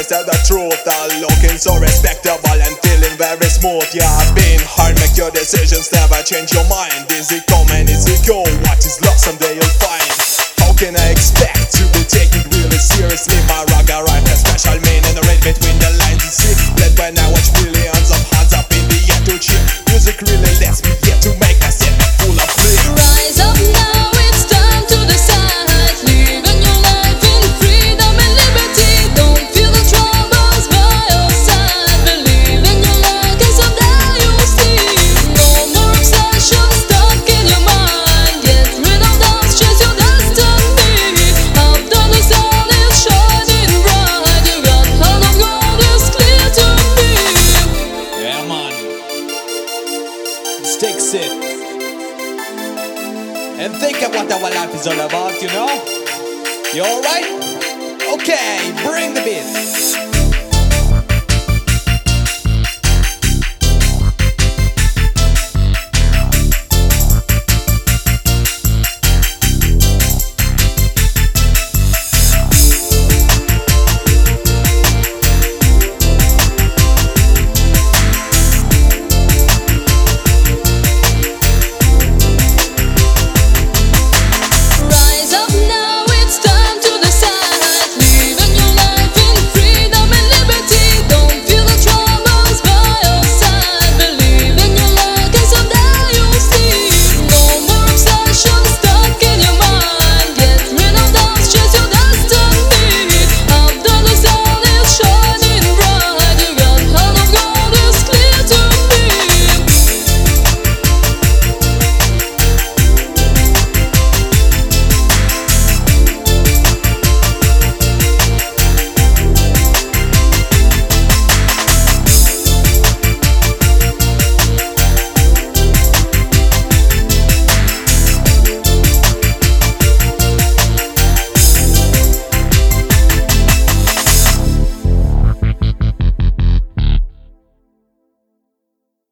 tell the truth. Looking so respectable and feeling very smooth. Yeah, being hard, make your decisions, never change your mind. Is it come and is it go? What is love? Someday you'll find. How can I expect to be taken really seriously? My ragga rhyme has special meaning. Read between the lines and see. Let when I watch millions of hands up in the air to cheer. Music really lets me here to make a statement full of clear. Rise up now, it's time to decide. Living your life in freedom and liberty. Don't feel the troubles by your side. Believe in your light and someday you'll see. No more obsession stuck in your mind. Get rid of doubts, chase your destiny. After the sun is shining bright, you got heart of gold is clear to me. Yeah, man. Let's take a sip and think of what our life is all about, you know? You alright? Okay, bring the beat.